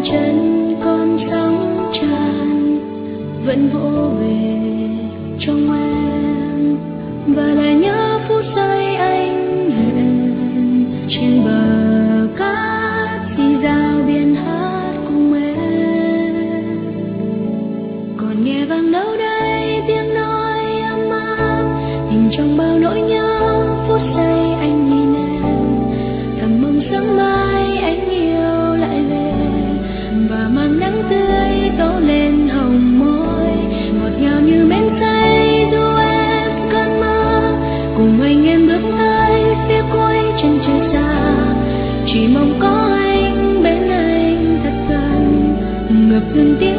chân con sóng tràn vẫn vỗ về trong em, và lại nhớ phút giây anh hẹn trên bờ cát thì giao biển hát cùng em. Còn nghe vang đâu đây tiếng nói ấm áp, tình trong bao nỗi nhớ. Phút giây anh nhìn em, thầm mong sớm mai anh yêu lại về, và mang nắng tươi tố lên hồng môi, ngọt ngào như men say du em cơn mơ. Cùng anh em bước tới phía cuối chân trời xa, chỉ mong có anh bên anh thật gần, ngập ngừng tiếng